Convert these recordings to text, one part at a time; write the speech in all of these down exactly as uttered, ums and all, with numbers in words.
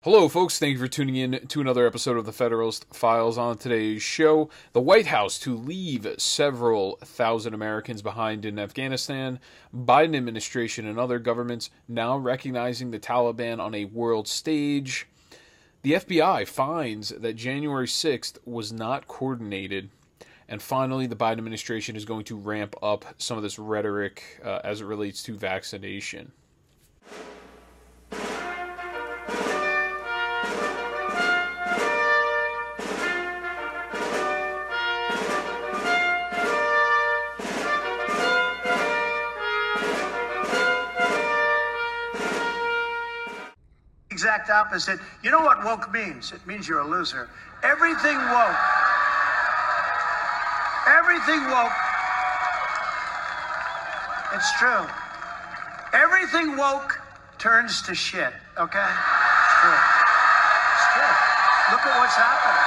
Hello, folks. Thank you for tuning in to another episode of the Federalist Files. On today's show, the White House to leave several thousand Americans behind in Afghanistan, Biden administration and other governments now recognizing the Taliban on a world stage, the F B I finds that January sixth was not coordinated, and finally, the Biden administration is going to ramp up some of this rhetoric uh, as it relates to vaccination. Exact opposite. You know what woke means? It means you're a loser. Everything woke. Everything woke. It's true. Everything woke turns to shit, okay? It's true. It's true. Look at what's happening.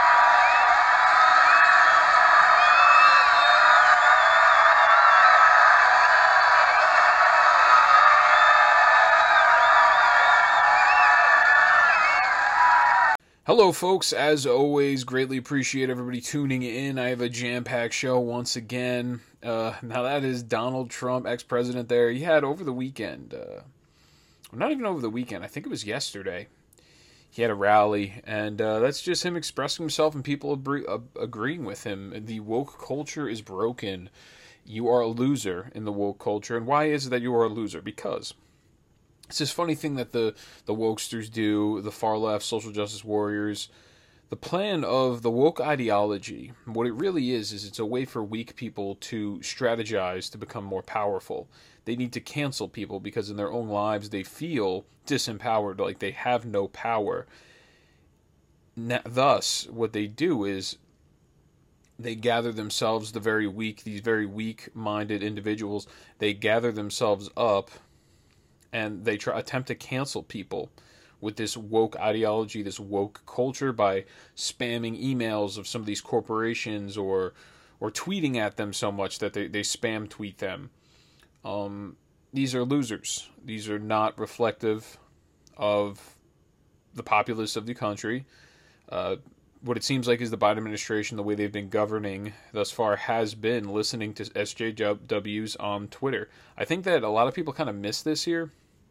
Hello, folks. As always, greatly appreciate everybody tuning in. I have a jam-packed show once again. Uh, now, that is Donald Trump, ex-president there. He had over the weekend, uh, not even over the weekend, I think it was yesterday, he had a rally, and uh, that's just him expressing himself and people agree- uh, agreeing with him. The woke culture is broken. You are a loser in the woke culture. And why is it that you are a loser? Because it's this funny thing that the, the wokesters do, the far left, social justice warriors. The plan of the woke ideology, what it really is, is it's a way for weak people to strategize to become more powerful. They need to cancel people because in their own lives they feel disempowered, like they have no power. Now, thus, what they do is they gather themselves, the very weak, these very weak-minded individuals, they gather themselves up and they try attempt to cancel people with this woke ideology, this woke culture, by spamming emails of some of these corporations or or tweeting at them so much that they, they spam tweet them. Um, these are losers. These are not reflective of the populace of the country. Uh, what it seems like is the Biden administration, the way they've been governing thus far, has been listening to S J Ws on Twitter. I think that a lot of people kind of miss this here.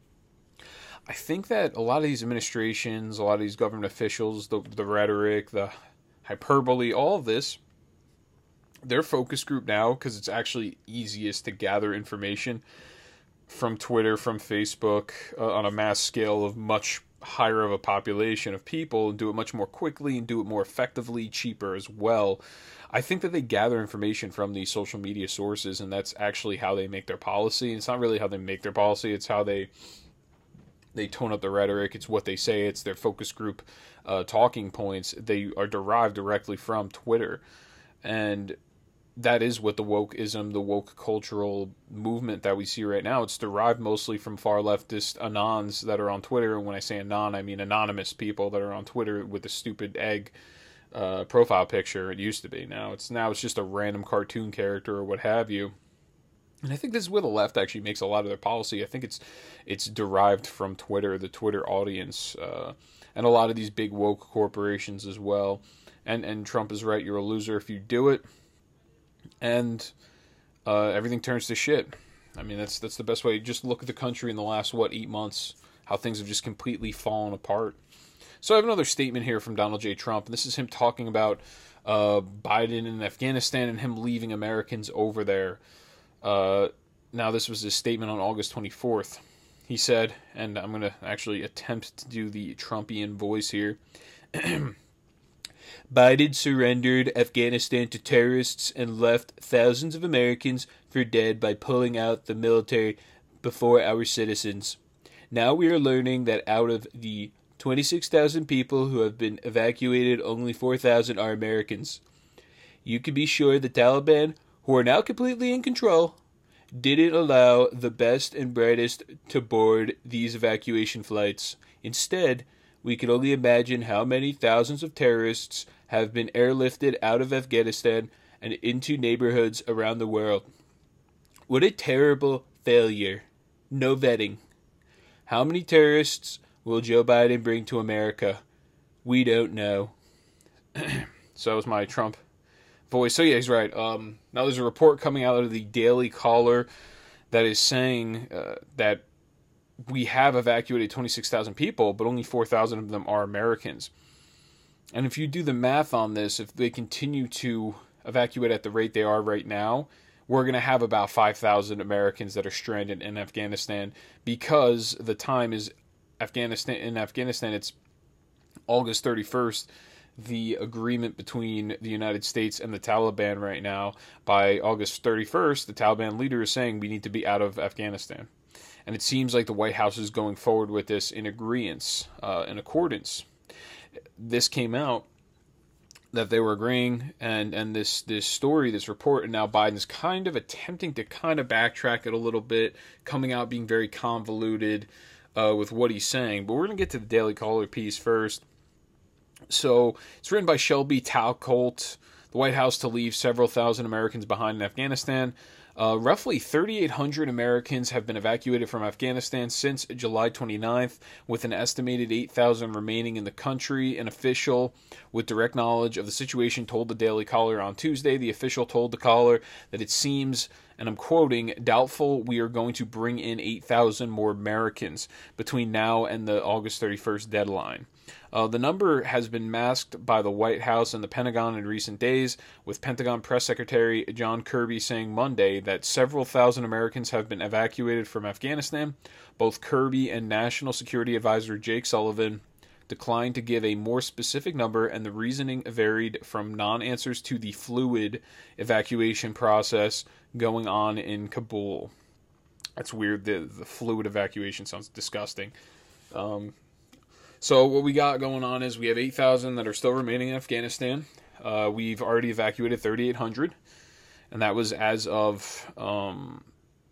I think that a lot of these administrations, a lot of these government officials, the, the rhetoric, the hyperbole, all of this, their focus group now, because it's actually easiest to gather information from Twitter, from Facebook, uh, on a mass scale of much higher of a population of people, and do it much more quickly and do it more effectively, cheaper as well. I think that they gather information from these social media sources, and that's actually how they make their policy. And it's not really how they make their policy, it's how they They tone up the rhetoric. It's what they say. It's their focus group uh, talking points. They are derived directly from Twitter. And that is what the wokeism, the woke cultural movement that we see right now, it's derived mostly from far leftist anons that are on Twitter. And when I say anon, I mean anonymous people that are on Twitter with a stupid egg uh, profile picture. It used to be. Now it's now it's just a random cartoon character or what have you. And I think this is where the left actually makes a lot of their policy. I think it's it's derived from Twitter, the Twitter audience, uh, and a lot of these big woke corporations as well. And and Trump is right, you're a loser if you do it. And uh, everything turns to shit. I mean, that's that's the best way. Just look at the country in the last, what, eight months, how things have just completely fallen apart. So I have another statement here from Donald J. Trump, and this is him talking about uh, Biden in Afghanistan and him leaving Americans over there. Uh, now, this was his statement on August twenty-fourth. He said, and I'm going to actually attempt to do the Trumpian voice here. Biden surrendered Afghanistan to terrorists and left thousands of Americans for dead by pulling out the military before our citizens. Now we are learning that out of the twenty-six thousand people who have been evacuated, only four thousand are Americans. You can be sure the Taliban, who are now completely in control, didn't allow the best and brightest to board these evacuation flights. Instead, we can only imagine how many thousands of terrorists have been airlifted out of Afghanistan and into neighborhoods around the world. What a terrible failure. No vetting. How many terrorists will Joe Biden bring to America? We don't know. So that was my Trump voice. So yeah, he's right. Um, now there's a report coming out of the Daily Caller that is saying uh, that we have evacuated twenty-six thousand people, but only four thousand of them are Americans. And if you do the math on this, if they continue to evacuate at the rate they are right now, we're going to have about five thousand Americans that are stranded in Afghanistan, because the time is Afghanistan in Afghanistan, it's August thirty-first. The agreement between the United States and the Taliban right now, by August thirty-first, the Taliban leader is saying we need to be out of Afghanistan. And it seems like the White House is going forward with this in agreement, uh, in accordance. This came out that they were agreeing, and, and this, this story, this report, and now Biden's kind of attempting to kind of backtrack it a little bit, coming out being very convoluted uh, with what he's saying. But we're going to get to the Daily Caller piece first. So it's written by Shelby Talcolt. The White House to leave several thousand Americans behind in Afghanistan. Uh, roughly thirty-eight hundred Americans have been evacuated from Afghanistan since July twenty-ninth, with an estimated eight thousand remaining in the country. An official with direct knowledge of the situation told the Daily Caller on Tuesday. The official told the caller that it seems, and I'm quoting, doubtful we are going to bring in eight thousand more Americans between now and the August thirty-first deadline. Uh, the number has been masked by the White House and the Pentagon in recent days, with Pentagon Press Secretary John Kirby saying Monday that several thousand Americans have been evacuated from Afghanistan. Both Kirby and National Security Advisor Jake Sullivan declined to give a more specific number, and the reasoning varied from non-answers to the fluid evacuation process going on in Kabul. That's weird. The, the fluid evacuation sounds disgusting. Um... So what we got going on is we have eight thousand that are still remaining in Afghanistan. Uh, we've already evacuated thirty-eight hundred, and that was as of, um,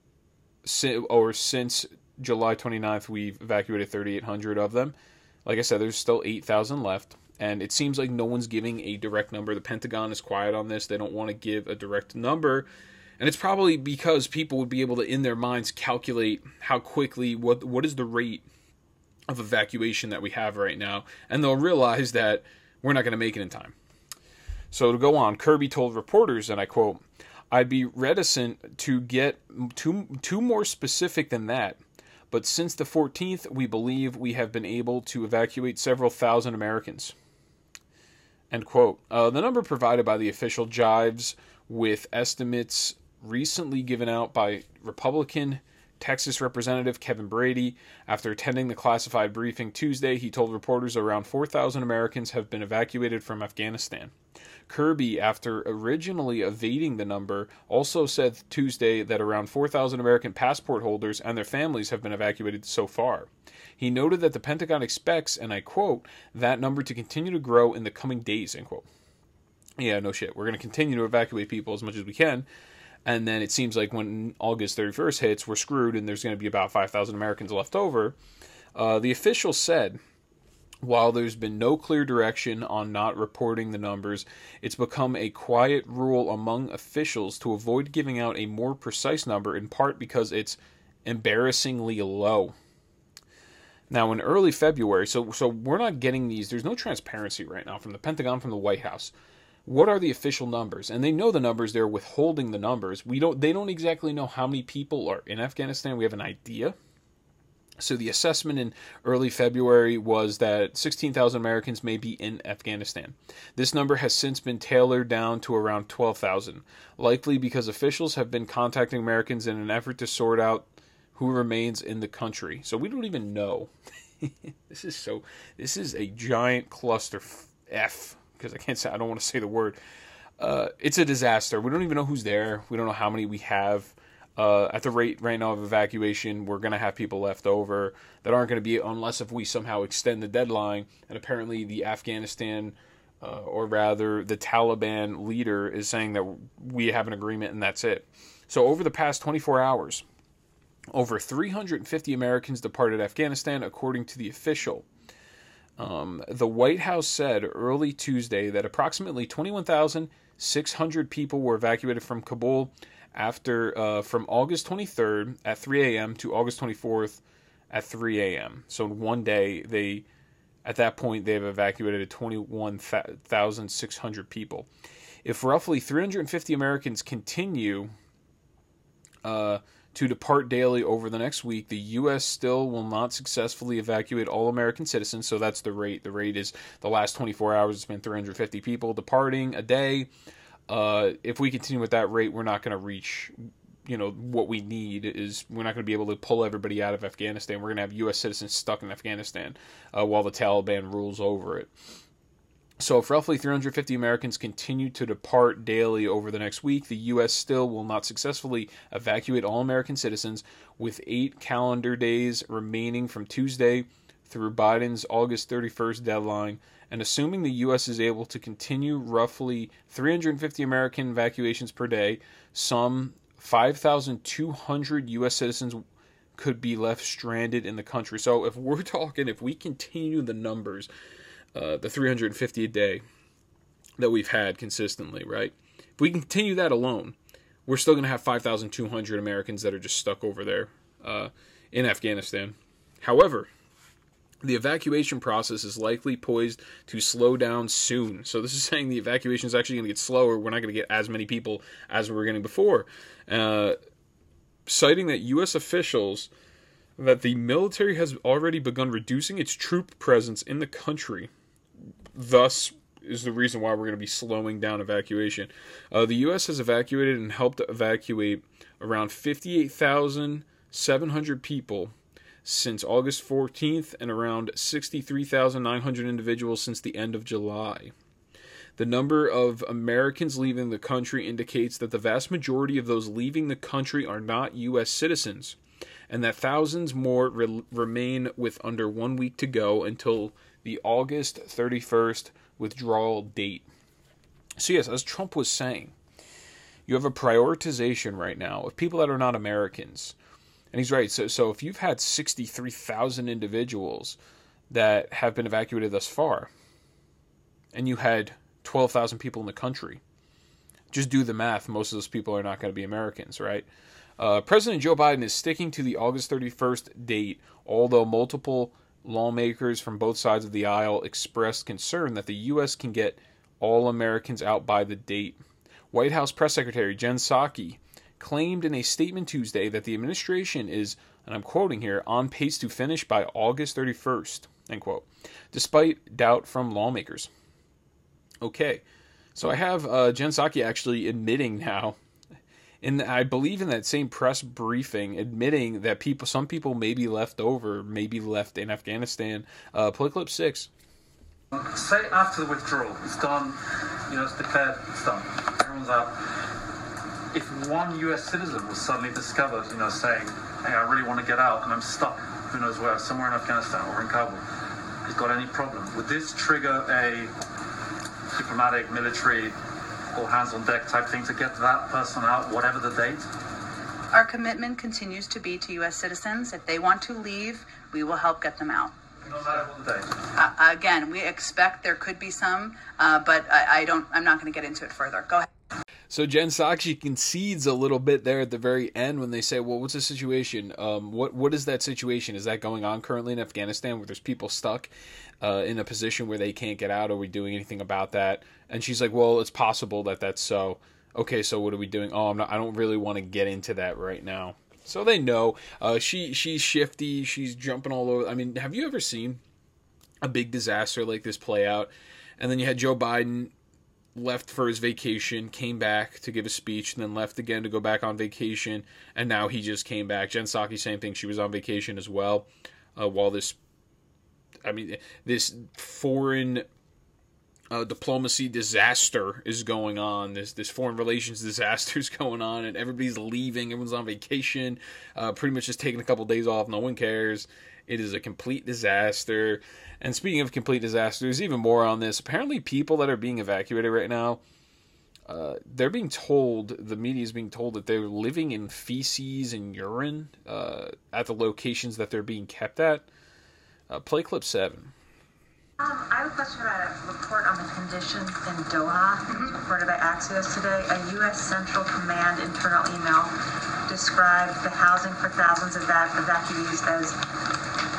si- or since July twenty-ninth, we've evacuated thirty-eight hundred of them. Like I said, there's still eight thousand left, and it seems like no one's giving a direct number. The Pentagon is quiet on this. They don't want to give a direct number, and it's probably because people would be able to, in their minds, calculate how quickly, what what is the rate of evacuation that we have right now, and they'll realize that we're not going to make it in time. So to go on, Kirby told reporters, and I quote, "I'd be reticent to get too, too more specific than that, but since the fourteenth, we believe we have been able to evacuate several thousand Americans." End quote. Uh, the number provided by the official jives with estimates recently given out by Republican Texas Representative Kevin Brady. After attending the classified briefing Tuesday, he told reporters around four thousand Americans have been evacuated from Afghanistan. Kirby, after originally evading the number, also said Tuesday that around four thousand American passport holders and their families have been evacuated so far. He noted that the Pentagon expects, and I quote, that number to continue to grow in the coming days, end quote. Yeah, no shit. We're going to continue to evacuate people as much as we can. And then it seems like when August thirty-first hits, we're screwed, and there's going to be about five thousand Americans left over. Uh, the official said, while there's been no clear direction on not reporting the numbers, it's become a quiet rule among officials to avoid giving out a more precise number, in part because it's embarrassingly low. Now, in early February, so so we're not getting these, there's no transparency right now from the Pentagon, from the White House. What are the official numbers? And they know the numbers. They're withholding the numbers. We don't. They don't exactly know how many people are in Afghanistan. We have an idea. So the assessment in early February was that sixteen thousand Americans may be in Afghanistan. This number has since been tailored down to around twelve thousand, likely because officials have been contacting Americans in an effort to sort out who remains in the country. So we don't even know. This is so. This is a giant cluster F. Because I can't say, I don't want to say the word. Uh, it's a disaster. We don't even know who's there. We don't know how many we have. Uh, at the rate right now of evacuation, we're going to have people left over that aren't going to be, unless if we somehow extend the deadline. And apparently the Afghanistan, uh, or rather the Taliban leader is saying that we have an agreement and that's it. So over the past twenty-four hours, over three hundred fifty Americans departed Afghanistan, according to the official. Um, the White House said early Tuesday that approximately twenty-one thousand six hundred people were evacuated from Kabul after uh, from August twenty-third at three a.m. to August twenty-fourth at three a.m. So in one day, they, at that point, they've evacuated twenty-one thousand six hundred people. If roughly three hundred fifty Americans continue uh, to depart daily over the next week, the U S still will not successfully evacuate all American citizens. So that's the rate. The rate is the last twenty-four hours, it's been three hundred fifty people departing a day. Uh, if we continue with that rate, we're not going to reach, you know, what we need is we're not going to be able to pull everybody out of Afghanistan. We're going to have U S citizens stuck in Afghanistan uh, while the Taliban rules over it. So if roughly three hundred fifty Americans continue to depart daily over the next week, the U S still will not successfully evacuate all American citizens, with eight calendar days remaining from Tuesday through Biden's August thirty-first deadline. And assuming the U S is able to continue roughly three hundred fifty American evacuations per day, some five thousand two hundred U S citizens could be left stranded in the country. So if we're talking, if we continue the numbers, uh, the three hundred fifty a day that we've had consistently, right? If we continue that alone, we're still going to have five thousand two hundred Americans that are just stuck over there uh, in Afghanistan. However, the evacuation process is likely poised to slow down soon. So this is saying the evacuation is actually going to get slower. We're not going to get as many people as we were getting before. Uh, citing that U S officials, that the military has already begun reducing its troop presence in the country. Thus is the reason why we're going to be slowing down evacuation. Uh, the U S has evacuated and helped evacuate around fifty-eight thousand seven hundred people since August fourteenth, and around sixty-three thousand nine hundred individuals since the end of July. The number of Americans leaving the country indicates that the vast majority of those leaving the country are not U S citizens, and that thousands more re- remain with under one week to go until the August thirty-first withdrawal date. So yes, as Trump was saying, you have a prioritization right now of people that are not Americans. And he's right. So, so if you've had sixty-three thousand individuals that have been evacuated thus far, and you had twelve thousand people in the country, just do the math. Most of those people are not going to be Americans, right? Uh, President Joe Biden is sticking to the August thirty-first date, although multiple lawmakers from both sides of the aisle expressed concern that the U S can get all Americans out by the date. White House Press Secretary Jen Psaki claimed in a statement Tuesday that the administration is, and I'm quoting here, on pace to finish by August thirty-first, end quote, despite doubt from lawmakers. Okay, so I have uh, Jen Psaki actually admitting now, in I believe in that same press briefing, admitting that people, some people may be left over, may be left in Afghanistan. Uh, play clip six. Say after the withdrawal, it's done, you know, it's declared, it's done, everyone's out. If one U S citizen was suddenly discovered, you know, saying, hey, I really want to get out and I'm stuck, who knows where, somewhere in Afghanistan or in Kabul, has got any problem, would this trigger a diplomatic, military, all hands on deck type thing to get that person out, whatever the date? Our commitment continues to be to U S citizens. If they want to leave, we will help get them out. No matter what the date? Uh, again, we expect there could be some, uh, but I, I don't, I'm not going to get into it further. Go ahead. So Jen Psaki concedes a little bit there at the very end when they say, well, what's the situation? Um, what What is that situation? Is that going on currently in Afghanistan where there's people stuck uh, in a position where they can't get out? Are we doing anything about that? And she's like, well, it's possible that that's so. Okay, so what are we doing? Oh, I'm not, I don't really want to get into that right now. So they know. Uh, she She's shifty. She's jumping all over. I mean, have you ever seen a big disaster like this play out? And then you had Joe Biden left for his vacation, came back to give a speech, and then left again to go back on vacation, and now he just came back. Jen Psaki, same thing. She was on vacation as well uh, while this, I mean, this foreign uh, diplomacy disaster is going on. This this foreign relations disaster is going on, and everybody's leaving. Everyone's on vacation, uh, pretty much just taking a couple days off. No one cares. It is a complete disaster. And speaking of complete disaster, there's even more on this. Apparently people that are being evacuated right now, uh, they're being told, the media is being told that they're living in feces and urine uh, at the locations that they're being kept at. Uh, play clip seven. Um, I have a question about a report on the conditions in Doha, mm-hmm. reported by Axios today. A U S Central Command internal email described the housing for thousands of evac- evacuees as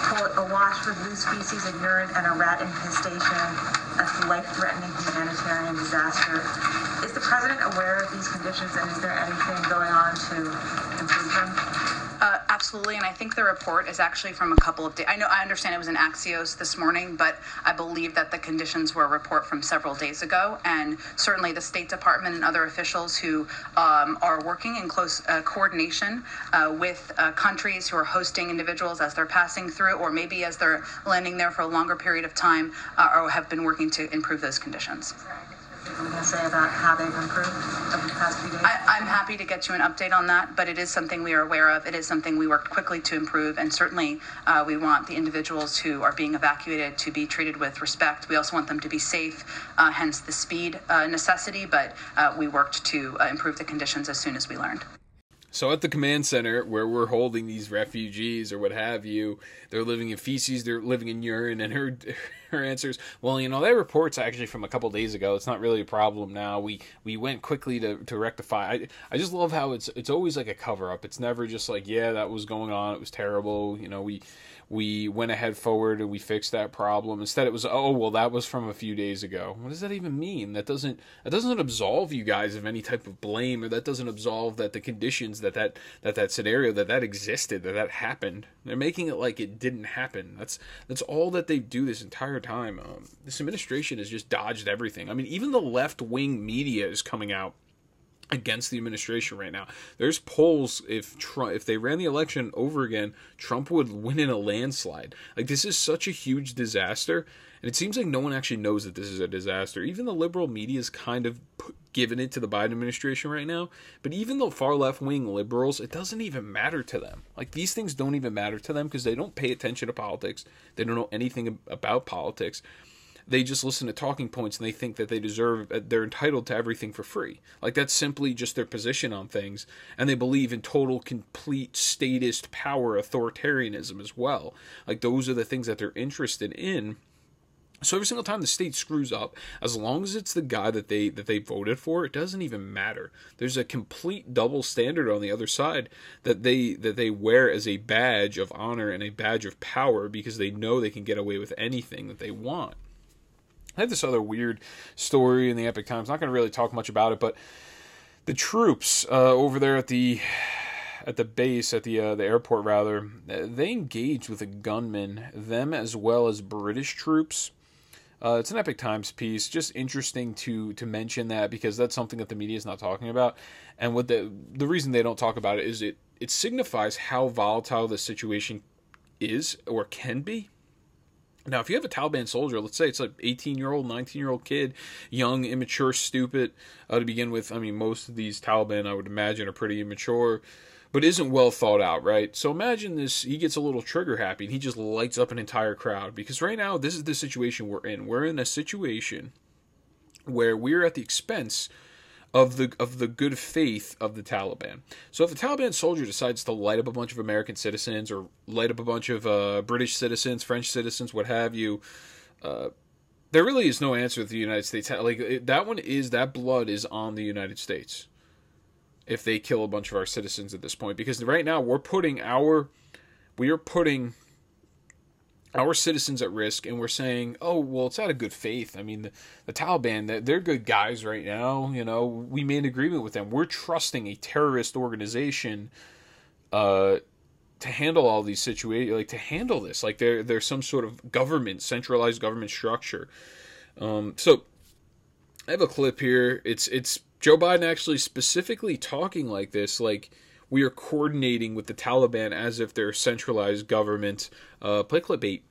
quote, awash with loose feces and urine and a rat infestation, a life-threatening humanitarian disaster. Is the president aware of these conditions, and is there anything going on to improve them? Uh, absolutely, and I think the report is actually from a couple of days. I know, I understand it was in Axios this morning, but I believe that the conditions were a report from several days ago, and certainly the State Department and other officials who um, are working in close uh, coordination uh, with uh, countries who are hosting individuals as they're passing through, or maybe as they're landing there for a longer period of time, uh, or have been working to improve those conditions. What can you say about how they've improved over the past few days? I, I'm happy to get you an update on that, but it is something we are aware of. It is something we worked quickly to improve, and certainly uh, we want the individuals who are being evacuated to be treated with respect. We also want them to be safe, uh, hence the speed uh, necessity, but uh, we worked to uh, improve the conditions as soon as we learned. So at the command center where we're holding these refugees or what have you, they're living in feces, they're living in urine, and her her answers, well, you know, that report's actually from a couple days ago. It's not really a problem now. We we went quickly to, to rectify. I I just love how it's it's always like a cover up. It's never just like, yeah, that was going on. It was terrible. You know, we we went ahead forward and we fixed that problem. Instead, it was, oh, well, that was from a few days ago. What does that even mean? That doesn't that doesn't absolve you guys of any type of blame, or that doesn't absolve that the conditions that that that, that scenario that that existed, that that happened. They're making it like it didn't happen. That's that's all that they do this entire time. Um, this administration has just dodged everything. I mean, even the left-wing media is coming out against the administration right now. There's polls, if Trump, if they ran the election over again, Trump would win in a landslide. Like, this is such a huge disaster, and it seems like no one actually knows that this is a disaster. Even the liberal media is kind of giving it to the Biden administration right now, but even the far left-wing liberals, it doesn't even matter to them. Like, these things don't even matter to them because they don't pay attention to politics. They don't know anything about politics. They just listen to talking points and they think that they deserve, they're entitled to everything for free. Like, that's simply just their position on things. And they believe in total, complete, statist power, authoritarianism as well. Like, those are the things that they're interested in. So every single time the state screws up, as long as it's the guy that they that they voted for, it doesn't even matter. There's a complete double standard on the other side that they that they wear as a badge of honor and a badge of power because they know they can get away with anything that they want. I had this other weird story in the Epic Times. Not going to really talk much about it, but the troops uh, over there at the at the base, at the uh, the airport rather, they engaged with a gunman, them as well as British troops. Uh, it's an Epic Times piece. Just interesting to to mention that because that's something that the media is not talking about. And what the the reason they don't talk about it is it it signifies how volatile the situation is or can be. Now, if you have a Taliban soldier, let's say it's an eighteen-year-old, nineteen-year-old kid, young, immature, stupid, uh, to begin with. I mean, most of these Taliban, I would imagine, are pretty immature, but isn't well thought out, right? So imagine this, he gets a little trigger happy, and he just lights up an entire crowd. Because right now, this is the situation we're in. We're in a situation where we're at the expense of the of the good faith of the Taliban. So if the Taliban soldier decides to light up a bunch of American citizens or light up a bunch of uh, British citizens, French citizens, what have you, uh, there really is no answer to the United States. Like it, that one is, that blood is on the United States if they kill a bunch of our citizens at this point. Because right now we're putting our, we are putting our citizens at risk, and we're saying, oh, well, it's out of good faith. I mean, the, the Taliban, they're good guys right now. You know, we made an agreement with them. We're trusting a terrorist organization uh, to handle all these situations, like to handle this. Like they're, they're some sort of government, centralized government structure. Um, so I have a clip here. It's, it's Joe Biden actually specifically talking like this, like, we are coordinating with the Taliban as if they're a centralized government. Uh, play clip eight.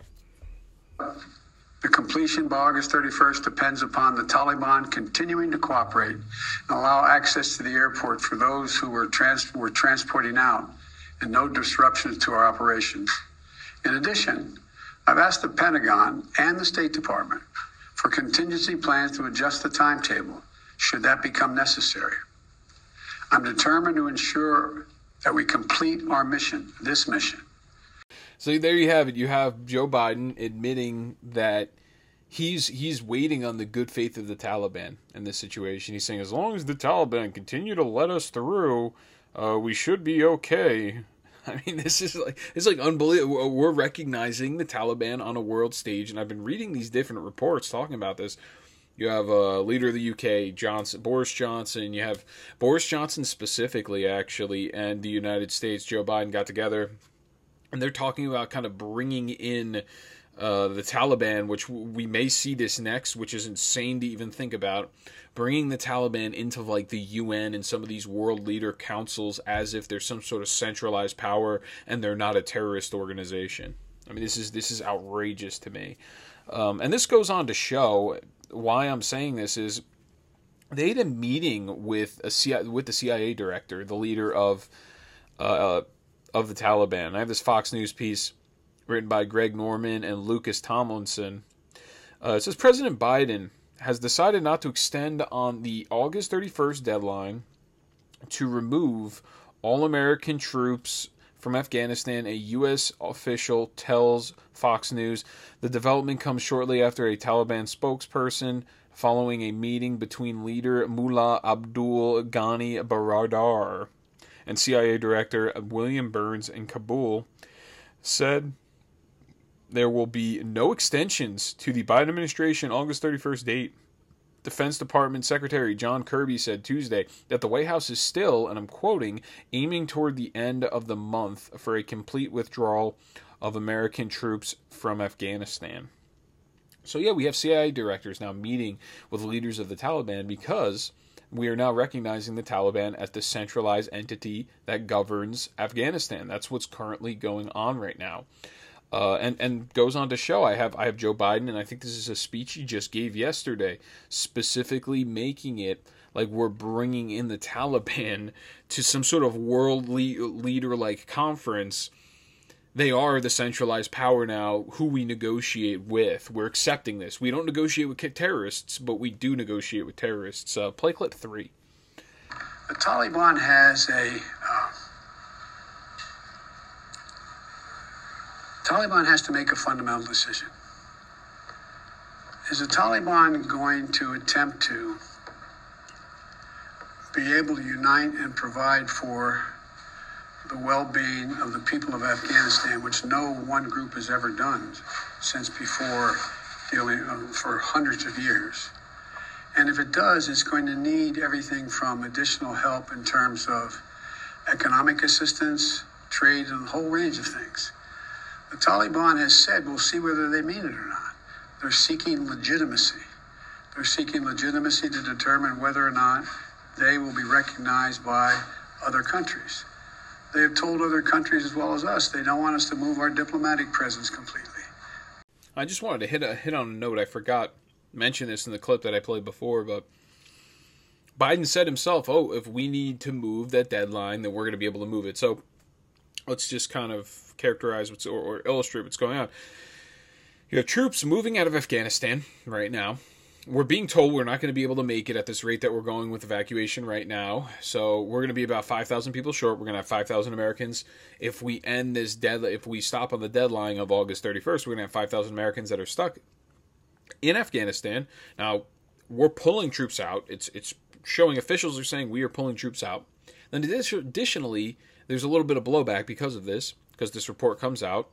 The completion by August thirty-first depends upon the Taliban continuing to cooperate and allow access to the airport for those who were, trans- were transporting out and no disruptions to our operations. In addition, I've asked the Pentagon and the State Department for contingency plans to adjust the timetable should that become necessary. I'm determined to ensure that we complete our mission, this mission. So there you have it. You have Joe Biden admitting that he's he's waiting on the good faith of the Taliban in this situation. He's saying as long as the Taliban continue to let us through, uh, we should be okay. I mean, this is like it's like unbelievable. We're recognizing the Taliban on a world stage, and I've been reading these different reports talking about this. You have a uh, leader of the U K, Johnson, Boris Johnson. You have Boris Johnson specifically, actually, and the United States, Joe Biden, got together, and they're talking about kind of bringing in uh, the Taliban, which we may see this next, which is insane to even think about, bringing the Taliban into like the U N and some of these world leader councils as if they're some sort of centralized power and they're not a terrorist organization. I mean, this is this is outrageous to me. Um, and this goes on to show why I'm saying this is they had a meeting with a C I A, with the C I A director, the leader of uh, of the Taliban. I have this Fox News piece written by Greg Norman and Lucas Tomlinson. Uh, it says President Biden has decided not to extend on the August thirty-first deadline to remove all American troops from Afghanistan, a U S official tells Fox News. The development comes shortly after a Taliban spokesperson, following a meeting between leader Mullah Abdul Ghani Baradar and C I A Director William Burns in Kabul, said there will be no extensions to the Biden administration August thirty-first date. Defense Department Secretary John Kirby said Tuesday that the White House is still, and I'm quoting, aiming toward the end of the month for a complete withdrawal of American troops from Afghanistan. So yeah, we have C I A directors now meeting with leaders of the Taliban because we are now recognizing the Taliban as the centralized entity that governs Afghanistan. That's what's currently going on right now. Uh, and, and goes on to show, I have I have Joe Biden, and I think this is a speech he just gave yesterday, specifically making it like we're bringing in the Taliban to some sort of world le- leader-like conference. They are the centralized power now who we negotiate with. We're accepting this. We don't negotiate with terrorists, but we do negotiate with terrorists. Uh, play clip three. The Taliban has a... Uh, Taliban has to make a fundamental decision. Is the Taliban going to attempt to be able to unite and provide for the well-being of the people of Afghanistan, which no one group has ever done since before, dealing uh, for hundreds of years? And if it does, it's going to need everything from additional help in terms of economic assistance, trade, and a whole range of things. The Taliban has said, we'll see whether they mean it or not. They're seeking legitimacy. They're seeking legitimacy to determine whether or not they will be recognized by other countries. They have told other countries as well as us they don't want us to move our diplomatic presence completely. I just wanted to hit a, hit on a note. I forgot to mention this in the clip that I played before, but Biden said himself, oh, if we need to move that deadline, then we're going to be able to move it. So let's just kind of characterize what's, or, or illustrate what's going on. You have troops moving out of Afghanistan right now. We're being told we're not going to be able to make it at this rate that we're going with evacuation right now. So we're going to be about five thousand people short. We're going to have five thousand Americans. If we end this dead, if we stop on the deadline of August thirty-first, we're going to have five thousand Americans that are stuck in Afghanistan. Now, we're pulling troops out. It's it's showing officials are saying we are pulling troops out. Then additionally, there's a little bit of blowback because of this, because this report comes out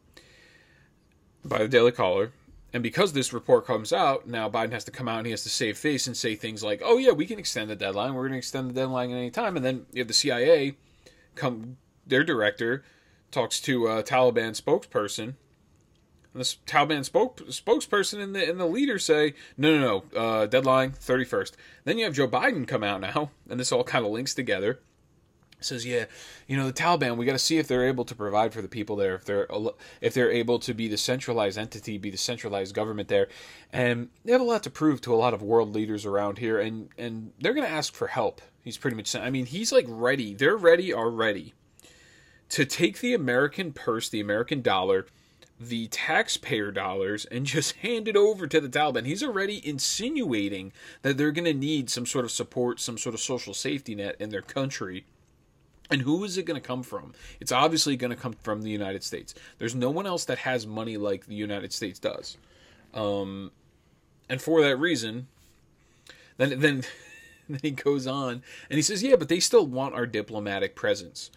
by the Daily Caller. And because this report comes out, now Biden has to come out and he has to save face and say things like, oh yeah, we can extend the deadline. We're going to extend the deadline at any time. And then you have the C I A, come, their director, talks to a Taliban spokesperson. And this Taliban spoke, spokesperson and the, and the leader say, no, no, no, uh, deadline thirty-first. Then you have Joe Biden come out now, and this all kind of links together. Says, yeah, you know, the Taliban, we got to see if they're able to provide for the people there, if they're if they're able to be the centralized entity, be the centralized government there. And they have a lot to prove to a lot of world leaders around here, and, and they're going to ask for help. He's pretty much saying, I mean, he's like ready. They're ready already to take the American purse, the American dollar, the taxpayer dollars, and just hand it over to the Taliban. He's already insinuating that they're going to need some sort of support, some sort of social safety net in their country. And who is it going to come from? It's obviously going to come from the United States. There's no one else that has money like the United States does. Um, and for that reason, then, then, then he goes on and he says, yeah, but they still want our diplomatic presence.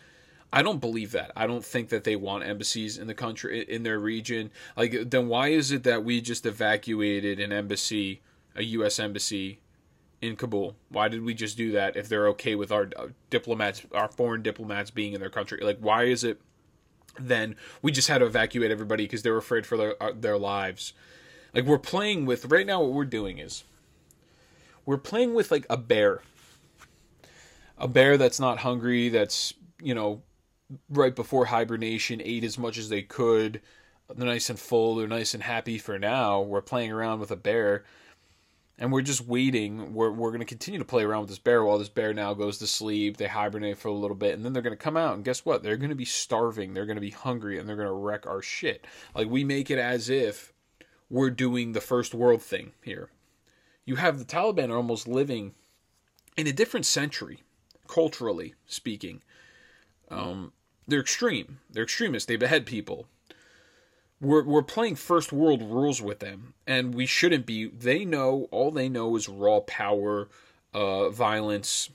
I don't believe that. I don't think that they want embassies in the country, in their region. Like, then why is it that we just evacuated an embassy, a U S embassy in Kabul? Why did we just do that if they're okay with our diplomats, our foreign diplomats being in their country? Like, why is it then we just had to evacuate everybody because they were afraid for their, uh, their lives? Like, we're playing with, right now what we're doing is, we're playing with, like, a bear. A bear that's not hungry, that's, you know, right before hibernation, ate as much as they could. They're nice and full. They're nice and happy for now. We're playing around with a bear, and we're just waiting. We're we're going to continue to play around with this bear while this bear now goes to sleep. They hibernate for a little bit, and then they're going to come out, and guess what? They're going to be starving. They're going to be hungry, and they're going to wreck our shit. Like, we make it as if we're doing the first world thing here. You have the Taliban are almost living in a different century, culturally speaking. Um... They're extreme. They're extremists. They behead people. We're we're playing first world rules with them, and we shouldn't be. They know, all they know is raw power, uh, violence,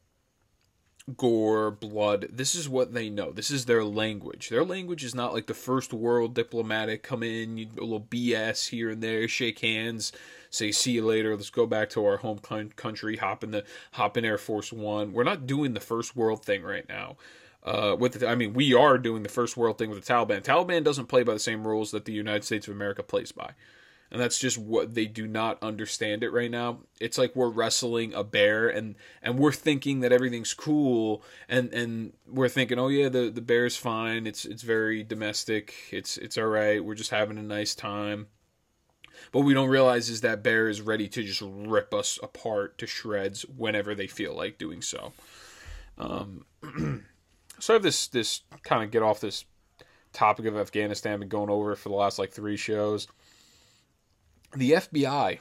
gore, blood. This is what they know. This is their language. Their language is not like the first world diplomatic, come in, you, a little B S here and there, shake hands, say see you later, let's go back to our home country, hop in the hop in Air Force One. We're not doing the first world thing right now. Uh, with the, I mean, we are doing the first world thing with the Taliban. Taliban doesn't play by the same rules that the United States of America plays by. And that's just what they do not understand it right now. It's like we're wrestling a bear, and, and we're thinking that everything's cool, and, and we're thinking, oh yeah, the, the bear's fine, it's it's very domestic, it's it's alright, we're just having a nice time. But we don't realize is that bear is ready to just rip us apart to shreds whenever they feel like doing so. Um... So I have this, this kind of get off this topic of Afghanistan. I've been going over it for the last like three shows. The F B I.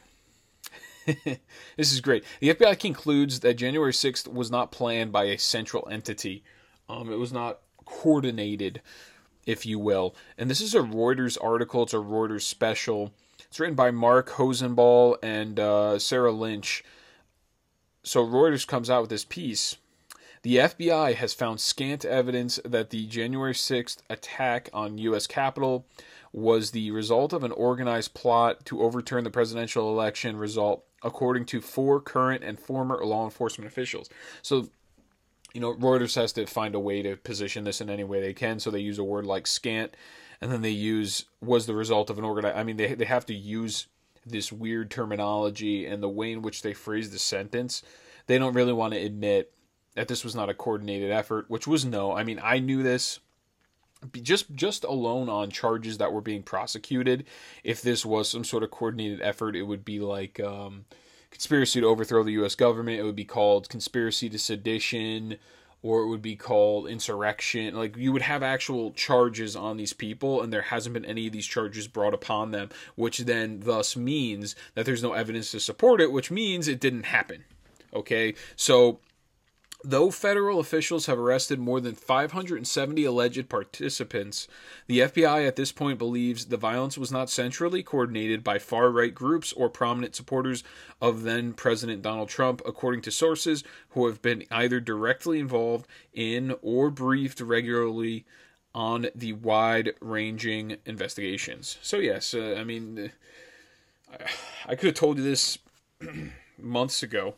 This is great. The F B I concludes that January sixth was not planned by a central entity. Um, it was not coordinated, if you will. And this is a Reuters article. It's a Reuters special. It's written by Mark Hosenball and uh, Sarah Lynch. So Reuters comes out with this piece. The F B I has found scant evidence that the January sixth attack on U S Capitol was the result of an organized plot to overturn the presidential election result, according to four current and former law enforcement officials. So, you know, Reuters has to find a way to position this in any way they can, so they use a word like scant, and then they use was the result of an organized... I mean, they they have to use this weird terminology, and the way in which they phrase the sentence, they don't really want to admit that this was not a coordinated effort, which was no. I mean, I knew this just just alone on charges that were being prosecuted. If this was some sort of coordinated effort, it would be like um, conspiracy to overthrow the U S government. It would be called conspiracy to sedition, or it would be called insurrection. Like, you would have actual charges on these people, and there hasn't been any of these charges brought upon them, which then thus means that there's no evidence to support it, which means it didn't happen. Okay, so though federal officials have arrested more than five hundred seventy alleged participants, the F B I at this point believes the violence was not centrally coordinated by far-right groups or prominent supporters of then-President Donald Trump, according to sources who have been either directly involved in or briefed regularly on the wide-ranging investigations. So yes, uh, I mean, uh, I could have told you this months ago.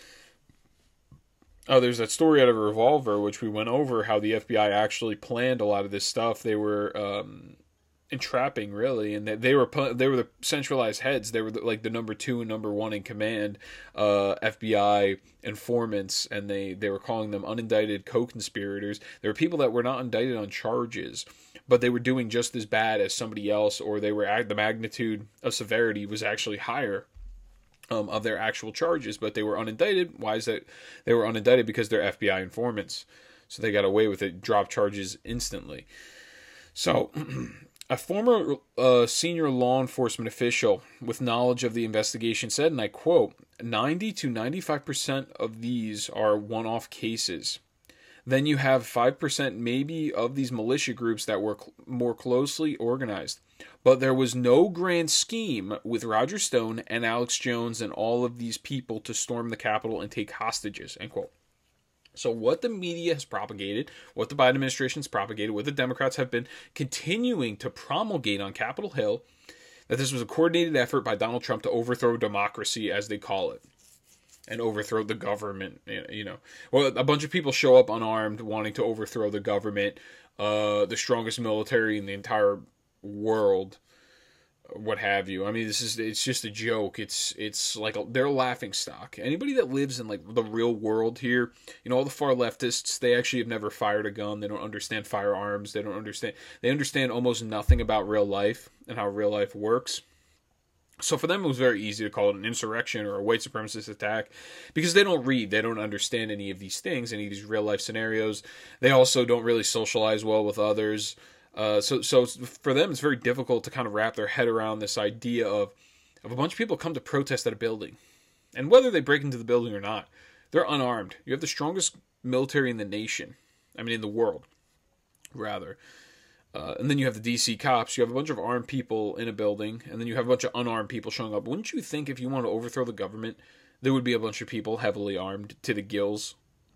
Oh, there's that story out of Revolver, which we went over, how the F B I actually planned a lot of this stuff. They were um, entrapping, really, and they, they were they were the centralized heads. They were the, like the number two and number one in command uh, F B I informants, and they, they were calling them unindicted co-conspirators. There were people that were not indicted on charges, but they were doing just as bad as somebody else, or they were the magnitude of severity was actually higher Um, of their actual charges, but they were unindicted. Why is that? They were unindicted because they're F B I informants, so they got away with it, dropped charges instantly. So, a former uh, senior law enforcement official with knowledge of the investigation said, and I quote, ninety to ninety-five percent of these are one-off cases. Then you have five percent maybe of these militia groups that were cl- more closely organized. But there was no grand scheme with Roger Stone and Alex Jones and all of these people to storm the Capitol and take hostages, end quote. So what the media has propagated, what the Biden administration has propagated, what the Democrats have been continuing to promulgate on Capitol Hill, that this was a coordinated effort by Donald Trump to overthrow democracy, as they call it, and overthrow the government. You know, well, a bunch of people show up unarmed, wanting to overthrow the government, uh, the strongest military in the entire world, what have you. I mean, this is, it's just a joke. It's, it's like, a, they're a laughing stock. Anybody that lives in, like, the real world here, you know, all the far leftists, they actually have never fired a gun. They don't understand firearms. They don't understand, they understand almost nothing about real life and how real life works. So for them, it was very easy to call it an insurrection or a white supremacist attack, because they don't read, they don't understand any of these things, any of these real life scenarios. They also don't really socialize well with others. Uh, so, so for them, it's very difficult to kind of wrap their head around this idea of, of a bunch of people come to protest at a building. And whether they break into the building or not, they're unarmed. You have the strongest military in the nation. I mean, in the world, rather. Uh, and then you have the D C cops. You have a bunch of armed people in a building. And then you have a bunch of unarmed people showing up. Wouldn't you think if you want to overthrow the government, there would be a bunch of people heavily armed to the gills?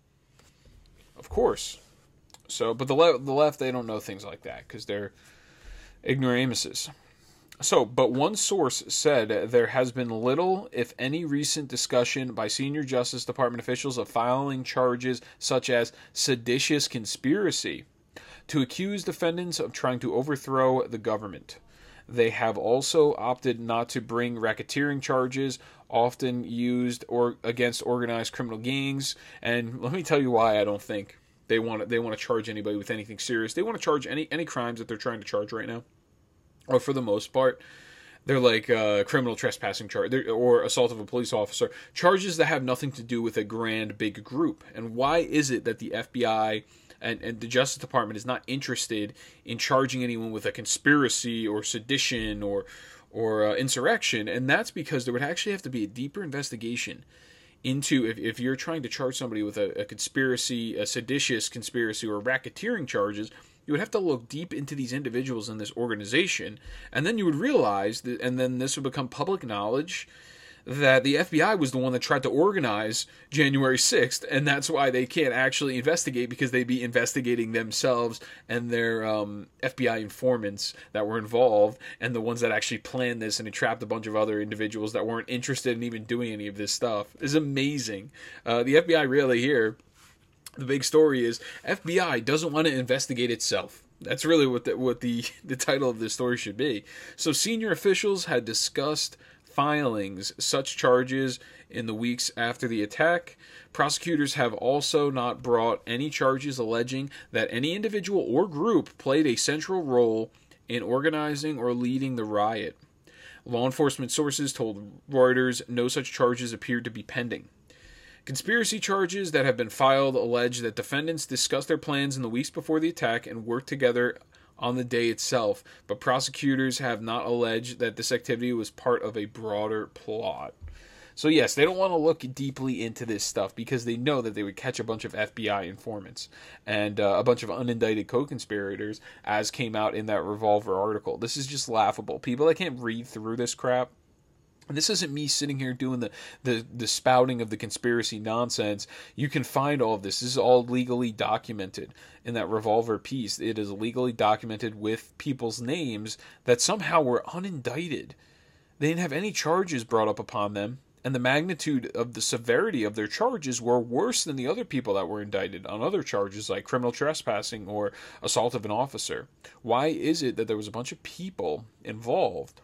Of course. So, but the, le- the left, they don't know things like that because they're ignoramuses. So, but one source said there has been little, if any, recent discussion by senior Justice Department officials of filing charges such as seditious conspiracy to accuse defendants of trying to overthrow the government. They have also opted not to bring racketeering charges, often used or against organized criminal gangs. And let me tell you why I don't think They want to, they want to charge anybody with anything serious. They want to charge any any crimes that they're trying to charge right now, or for the most part, they're like uh, criminal trespassing charge or assault of a police officer, charges that have nothing to do with a grand big group. And why is it that the F B I and, and the Justice Department is not interested in charging anyone with a conspiracy or sedition or or uh, insurrection? And that's because there would actually have to be a deeper investigation into if, if you're trying to charge somebody with a, a conspiracy, a seditious conspiracy, or racketeering charges. You would have to look deep into these individuals in this organization, and then you would realize that, and then this would become public knowledge, that the F B I was the one that tried to organize January sixth, and that's why they can't actually investigate, because they'd be investigating themselves and their um, F B I informants that were involved, and the ones that actually planned this and entrapped a bunch of other individuals that weren't interested in even doing any of this stuff. It's amazing. Uh, the F B I really here, the big story is F B I doesn't want to investigate itself. That's really what the, what the, the title of this story should be. So senior officials had discussed filings such charges in the weeks after the attack. Prosecutors have also not brought any charges alleging that any individual or group played a central role in organizing or leading the riot. Law enforcement sources told Reuters no such charges appeared to be pending. Conspiracy charges that have been filed allege that defendants discussed their plans in the weeks before the attack and worked together on the day itself, but prosecutors have not alleged that this activity was part of a broader plot. So yes, they don't want to look deeply into this stuff because they know that they would catch a bunch of F B I informants and uh, a bunch of unindicted co-conspirators, as came out in that Revolver article. This is just laughable. People that can't read through this crap. And this isn't me sitting here doing the, the, the spouting of the conspiracy nonsense. You can find all of this. This is all legally documented in that Revolver piece. It is legally documented with people's names that somehow were unindicted. They didn't have any charges brought up upon them, and the magnitude of the severity of their charges were worse than the other people that were indicted on other charges like criminal trespassing or assault of an officer. Why is it that there was a bunch of people involved,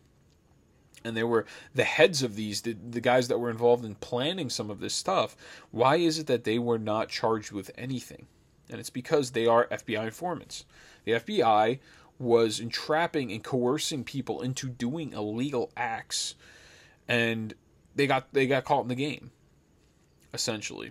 and they were the heads of these, the, the guys that were involved in planning some of this stuff? Why is it that they were not charged with anything? And it's because they are F B I informants. The F B I was entrapping and coercing people into doing illegal acts, and they got they got caught in the game, essentially.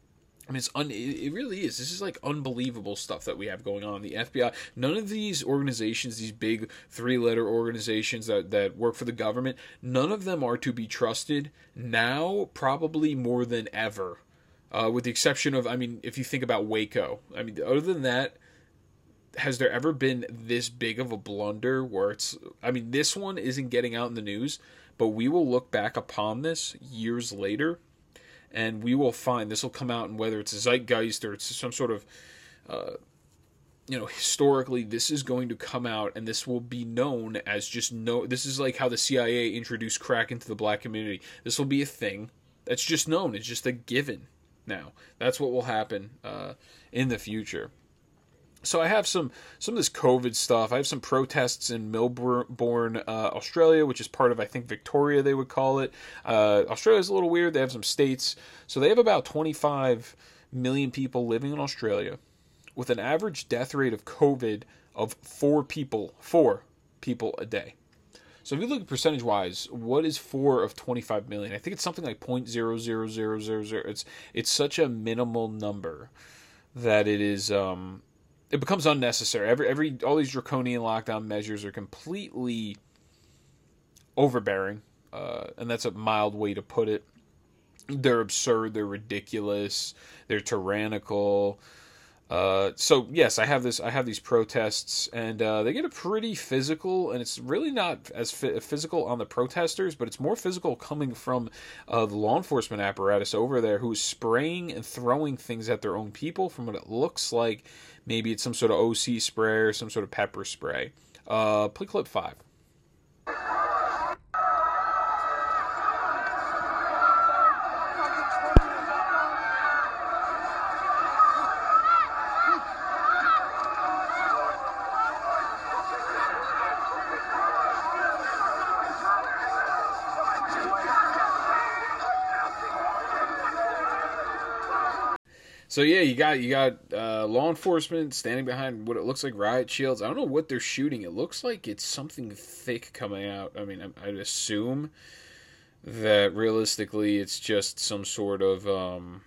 I mean, it's un, it really is. This is like unbelievable stuff that we have going on. The F B I, none of these organizations, these big three-letter organizations that, that work for the government, none of them are to be trusted now, probably more than ever. Uh, with the exception of, I mean, if you think about Waco. I mean, other than that, has there ever been this big of a blunder where it's, I mean, this one isn't getting out in the news, but we will look back upon this years later, and we will find this will come out, and whether it's a zeitgeist or it's some sort of, uh, you know, historically, this is going to come out, and this will be known as just no. This is like how the C I A introduced crack into the black community. This will be a thing that's just known. It's just a given now. That's what will happen uh, in the future. So I have some some of this COVID stuff. I have some protests in Melbourne, uh, Australia, which is part of, I think, Victoria, they would call it. Uh, Australia's a little weird. They have some states. So they have about twenty-five million people living in Australia with an average death rate of COVID of four people, four people a day. So if you look at percentage-wise, what is four of twenty-five million? I think it's something like zero point zero zero zero zero zero. It's, it's such a minimal number that it is... Um, It becomes unnecessary. Every every all these draconian lockdown measures are completely overbearing, uh, and that's a mild way to put it. They're absurd. They're ridiculous. They're tyrannical. Uh, so yes, I have this. I have these protests, and uh, they get a pretty physical, and it's really not as f- physical on the protesters, but it's more physical coming from uh, the law enforcement apparatus over there, who is spraying and throwing things at their own people. From what it looks like, maybe it's some sort of O C spray or some sort of pepper spray. Uh, play clip five. So yeah, you got you got uh, law enforcement standing behind what it looks like riot shields. I don't know what they're shooting. It looks like it's something thick coming out. I mean, I'd assume that realistically it's just some sort of um,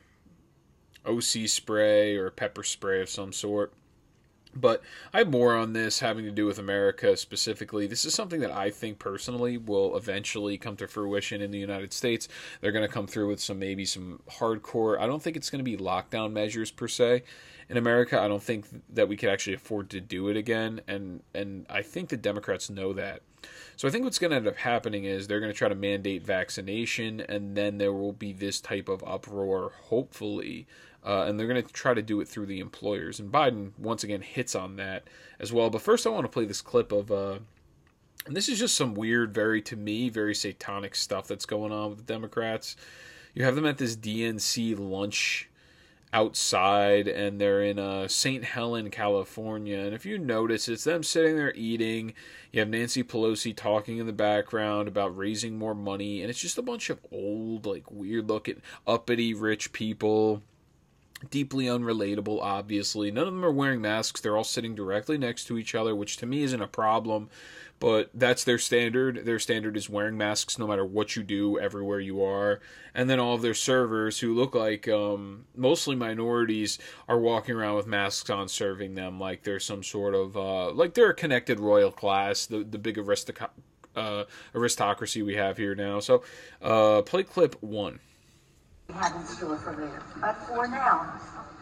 O C spray or pepper spray of some sort. But I have more on this having to do with America specifically. This is something that I think personally will eventually come to fruition in the United States. They're going to come through with some maybe some hardcore. I don't think it's going to be lockdown measures per se in America. I don't think that we could actually afford to do it again. And, and I think the Democrats know that. So I think what's going to end up happening is they're going to try to mandate vaccination, and then there will be this type of uproar, hopefully. Uh, and they're going to try to do it through the employers. And Biden, once again, hits on that as well. But first I want to play this clip of, uh, and this is just some weird, very, to me, very satanic stuff that's going on with the Democrats. You have them at this D N C lunch outside, and they're in uh, Saint Helen, California. And if you notice, it's them sitting there eating. You have Nancy Pelosi talking in the background about raising more money. And it's just a bunch of old, like, weird-looking, uppity, rich people. Deeply unrelatable, obviously. None of them are wearing masks. They're all sitting directly next to each other, which to me isn't a problem, but that's their standard. Their standard is wearing masks no matter what you do, everywhere you are. And then all of their servers, who look like um, mostly minorities, are walking around with masks on, serving them like they're some sort of, uh, like they're a connected royal class, the, the big aristoc- uh, aristocracy we have here now. So, uh, play clip one. Have in store for later. But for now,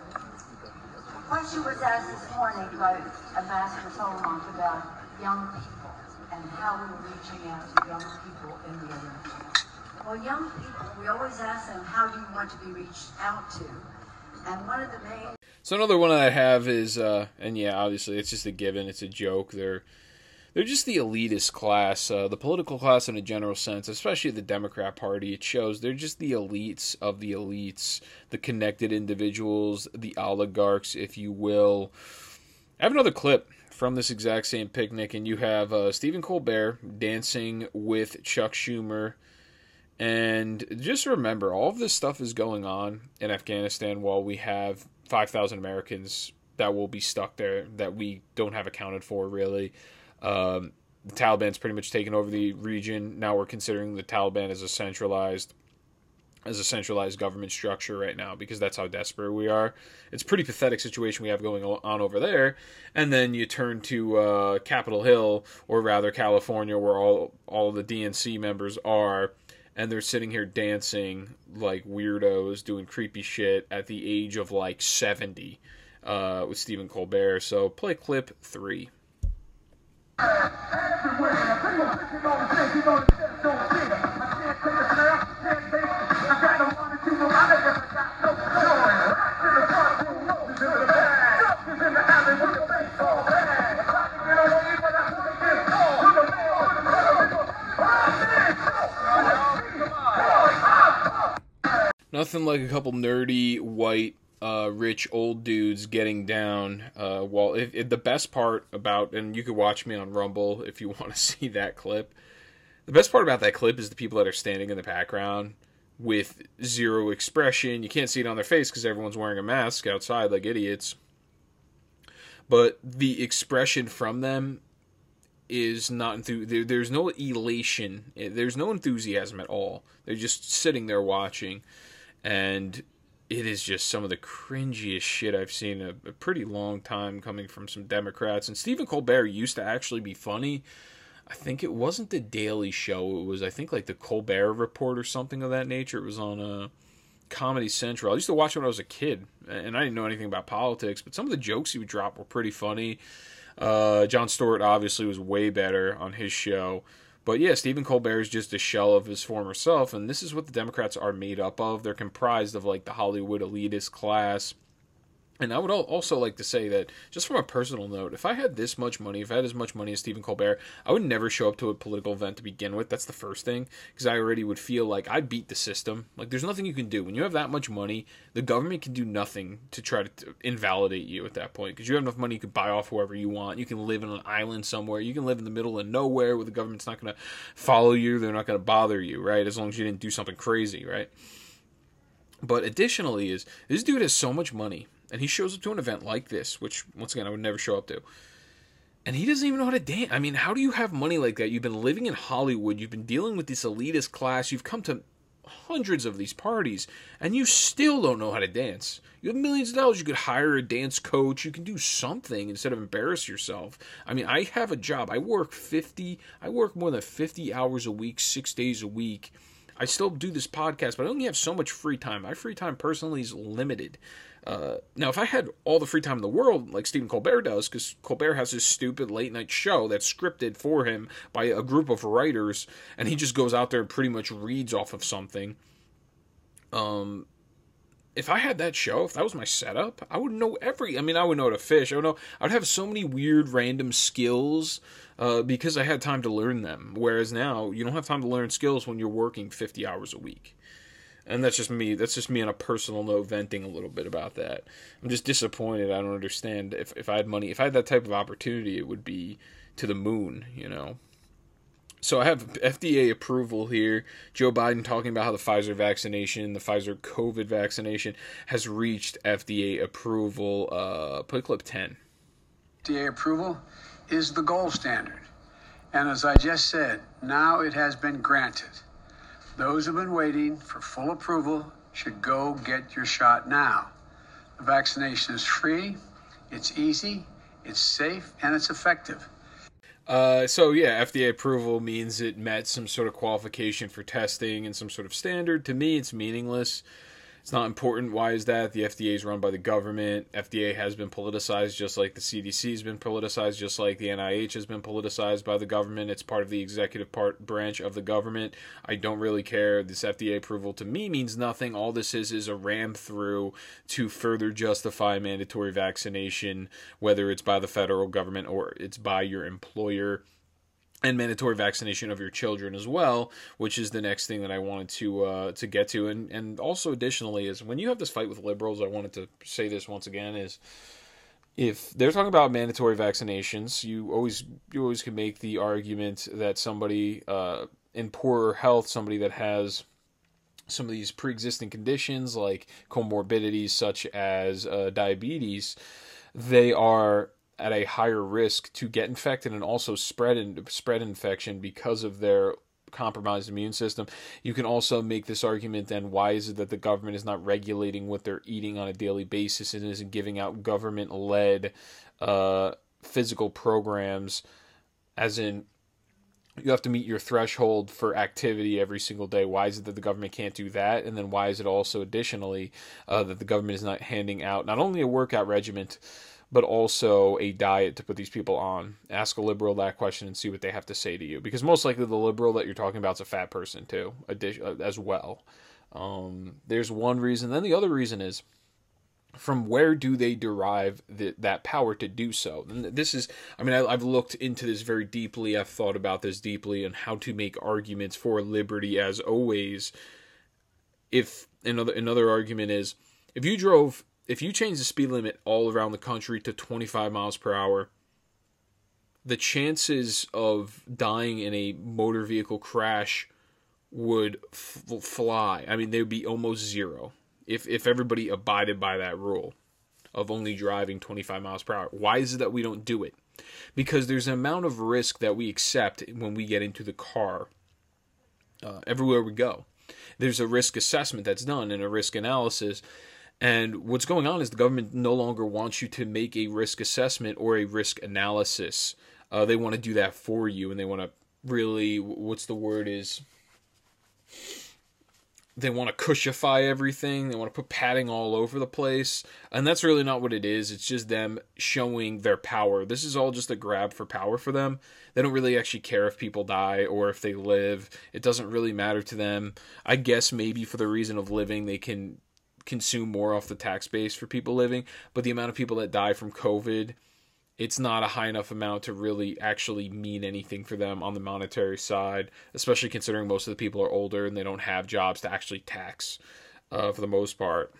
a question was asked this morning by Ambassador Solomon about young people and how we were reaching out to young people in the area. Well, young people, we always ask them, how do you want to be reached out to? And one of the main... So another one I have is, uh, and yeah, obviously it's just a given, it's a joke. They're They're just the elitist class, uh, the political class in a general sense, especially the Democrat Party. It shows they're just the elites of the elites, the connected individuals, the oligarchs, if you will. I have another clip from this exact same picnic, and you have uh, Stephen Colbert dancing with Chuck Schumer. And just remember, all of this stuff is going on in Afghanistan while we have five thousand Americans that will be stuck there that we don't have accounted for, really. Um, the Taliban's pretty much taken over the region. Now we're considering the Taliban as a centralized, as a centralized government structure right now, because that's how desperate we are. It's a pretty pathetic situation we have going on over there. And then you turn to uh, Capitol Hill, or rather California, where all all the D N C members are, and they're sitting here dancing like weirdos, doing creepy shit at the age of like seventy uh, with Stephen Colbert. So play clip three. I got no money to Nothing like a couple nerdy, white, uh, rich, old dudes getting down. Uh, while if, if the best part about, and you can watch me on Rumble if you want to see that clip. The best part about that clip is the people that are standing in the background with zero expression. You can't see it on their face because everyone's wearing a mask outside like idiots. But the expression from them is not enthu- there, there's no elation. There's no enthusiasm at all. They're just sitting there watching. And it is just some of the cringiest shit I've seen in a, a pretty long time coming from some Democrats. And Stephen Colbert used to actually be funny. I think it wasn't The Daily Show. It was, I think, like the Colbert Report or something of that nature. It was on uh, Comedy Central. I used to watch it when I was a kid, and I didn't know anything about politics, but some of the jokes he would drop were pretty funny. Uh, Jon Stewart obviously was way better on his show. But yeah, Stephen Colbert is just a shell of his former self, and this is what the Democrats are made up of. They're comprised of, like, the Hollywood elitist class. And I would also like to say that, just from a personal note, if I had this much money, if I had as much money as Stephen Colbert, I would never show up to a political event to begin with. That's the first thing, because I already would feel like I beat the system. Like, there's nothing you can do. When you have that much money, the government can do nothing to try to, to invalidate you at that point, because you have enough money, you can buy off whoever you want. You can live in an island somewhere. You can live in the middle of nowhere where the government's not going to follow you. They're not going to bother you, right, as long as you didn't do something crazy, right? But additionally is, this dude has so much money. And he shows up to an event like this, which, once again, I would never show up to. And he doesn't even know how to dance. I mean, how do you have money like that? You've been living in Hollywood. You've been dealing with this elitist class. You've come to hundreds of these parties. And you still don't know how to dance. You have millions of dollars. You could hire a dance coach. You can do something instead of embarrass yourself. I mean, I have a job. I work fifty. I work more than fifty hours a week, six days a week. I still do this podcast, but I only have so much free time. My free time personally is limited. Uh, now, if I had all the free time in the world, like Stephen Colbert does, because Colbert has his stupid late-night show that's scripted for him by a group of writers, and he just goes out there and pretty much reads off of something. Um, if I had that show, if that was my setup, I would know every... I mean, I would know how to fish. I would know... I would have so many weird, random skills uh, because I had time to learn them. Whereas now, you don't have time to learn skills when you're working fifty hours a week. And that's just me. That's just me on a personal note, venting a little bit about that. I'm just disappointed. I don't understand. If if I had money, if I had that type of opportunity, it would be to the moon, you know. So I have F D A approval here. Joe Biden talking about how the Pfizer vaccination, the Pfizer COVID vaccination, has reached F D A approval. Uh, play clip ten. F D A approval is the gold standard. And as I just said, now it has been granted. Those who have been waiting for full approval should go get your shot now. The vaccination is free, it's easy, it's safe, and it's effective. Uh, so yeah, F D A approval means it met some sort of qualification for testing and some sort of standard. To me, it's meaningless. It's not important. Why is that? The F D A is run by the government. F D A has been politicized just like the C D C has been politicized, just like the N I H has been politicized by the government. It's part of the executive part branch of the government. I don't really care. This F D A approval to me means nothing. All this is is a ram through to further justify mandatory vaccination, whether it's by the federal government or it's by your employer. And mandatory vaccination of your children as well, which is the next thing that I wanted to uh, to get to. And, and also additionally is when you have this fight with liberals, I wanted to say this once again, is if they're talking about mandatory vaccinations, you always you always can make the argument that somebody uh, in poorer health, somebody that has some of these pre-existing conditions like comorbidities such as uh, diabetes, they are at a higher risk to get infected and also spread in, spread infection because of their compromised immune system. You can also make this argument then, why is it that the government is not regulating what they're eating on a daily basis and isn't giving out government-led uh, physical programs, as in you have to meet your threshold for activity every single day. Why is it that the government can't do that? And then why is it also additionally uh, that the government is not handing out not only a workout regimen, but also a diet to put these people on? Ask a liberal that question and see what they have to say to you. Because most likely the liberal that you're talking about is a fat person too, as well. Um, there's one reason. Then the other reason is, from where do they derive the, that power to do so? And this is, I mean, I, I've looked into this very deeply. I've thought about this deeply and how to make arguments for liberty as always. if another another argument is if you drove if you change the speed limit all around the country to twenty-five miles per hour, the chances of dying in a motor vehicle crash would f- fly. I mean, they would be almost zero if if everybody abided by that rule of only driving twenty-five miles per hour. Why is it that we don't do it? Because there's an amount of risk that we accept when we get into the car uh, everywhere we go. There's a risk assessment that's done and a risk analysis. And what's going on is the government no longer wants you to make a risk assessment or a risk analysis. Uh, they want to do that for you, and they want to really, what's the word is, they want to cushify everything. They want to put padding all over the place. And that's really not what it is. It's just them showing their power. This is all just a grab for power for them. They don't really actually care if people die or if they live. It doesn't really matter to them. I guess maybe for the reason of living, they can consume more off the tax base for people living, but the amount of people that die from COVID, it's not a high enough amount to really actually mean anything for them on the monetary side, especially considering most of the people are older and they don't have jobs to actually tax uh, for the most part.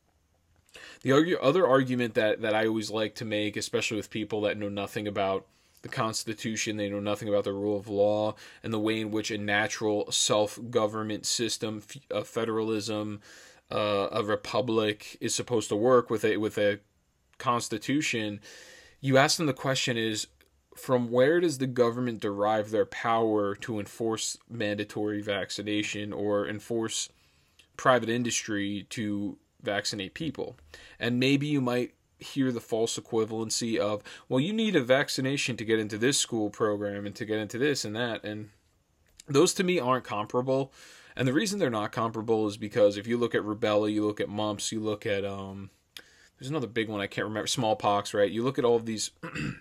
The argue, other argument that, that I always like to make, especially with people that know nothing about the Constitution, they know nothing about the rule of law and the way in which a natural self-government system, uh, federalism, Uh, a republic is supposed to work with a with a constitution, you ask them the question is, from where does the government derive their power to enforce mandatory vaccination or enforce private industry to vaccinate people? And maybe you might hear the false equivalency of, well, you need a vaccination to get into this school program and to get into this and that, and those to me aren't comparable. And the reason they're not comparable is because if you look at rubella, you look at mumps, you look at, um, there's another big one I can't remember, smallpox, right? You look at all of these,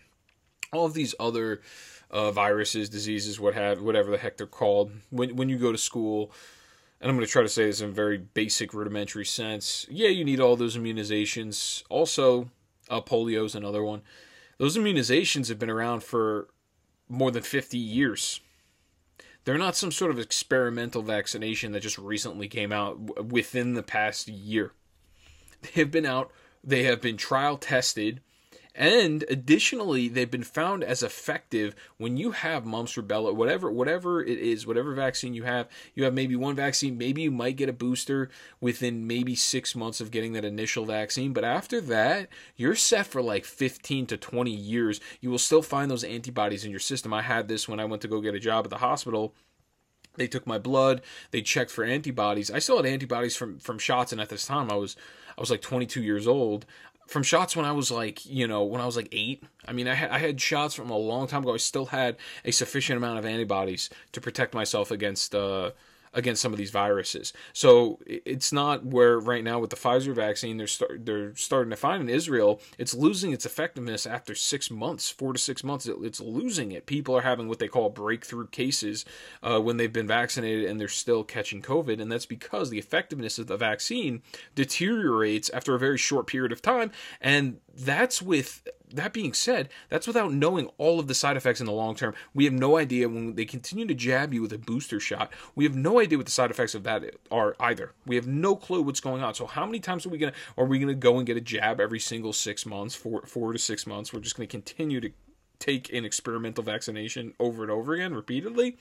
all of these other uh, viruses, diseases, what have, whatever the heck they're called. When when you go to school, and I'm going to try to say this in a very basic, rudimentary sense, yeah, you need all those immunizations. Also, uh, polio is another one. Those immunizations have been around for more than fifty years. They're not some sort of experimental vaccination that just recently came out w- within the past year. They have been out, they have been trial tested, and additionally, they've been found as effective when you have mumps, rubella, whatever whatever it is, whatever vaccine you have. You have maybe one vaccine, maybe you might get a booster within maybe six months of getting that initial vaccine, but after that, you're set for like fifteen to twenty years. You will still find those antibodies in your system. I had this when I went to go get a job at the hospital. They took my blood, they checked for antibodies. I still had antibodies from, from shots, and at this time I was I was like twenty-two years old. From shots when I was like, you know, when I was like eight. I mean, I had, I had shots from a long time ago. I still had a sufficient amount of antibodies to protect myself against uh, against some of these viruses. So it's not where right now with the Pfizer vaccine, they're start, they're starting to find in Israel, it's losing its effectiveness after six months, four to six months. It, it's losing it. People are having what they call breakthrough cases uh, when they've been vaccinated and they're still catching COVID. And that's because the effectiveness of the vaccine deteriorates after a very short period of time. And that's with... That being said, that's without knowing all of the side effects in the long term. We have no idea when they continue to jab you with a booster shot. We have no idea what the side effects of that are either. We have no clue what's going on. So how many times are we gonna are we gonna go and get a jab every single six months, four four to six months? We're just gonna continue to take an experimental vaccination over and over again, repeatedly,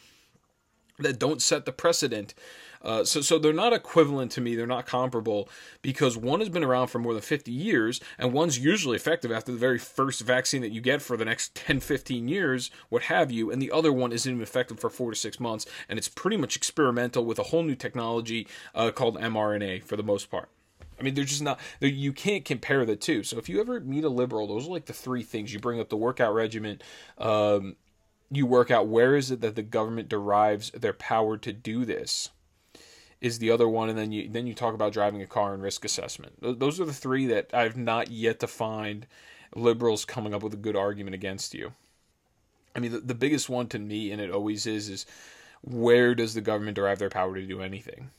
that don't set the precedent. Uh, so so they're not equivalent to me. They're not comparable because one has been around for more than fifty years and one's usually effective after the very first vaccine that you get for the next ten, fifteen years, what have you, and the other one isn't even effective for four to six months, and it's pretty much experimental with a whole new technology uh, called mRNA for the most part. I mean, they're just not, they're, you can't compare the two. So if you ever meet a liberal, those are like the three things. You bring up the workout regimen, um, you work out where is it that the government derives their power to do this is the other one, and then you then you talk about driving a car and risk assessment. Those are the three that I've not yet to find liberals coming up with a good argument against you. I mean, the, the biggest one to me, and it always is, is where does the government derive their power to do anything?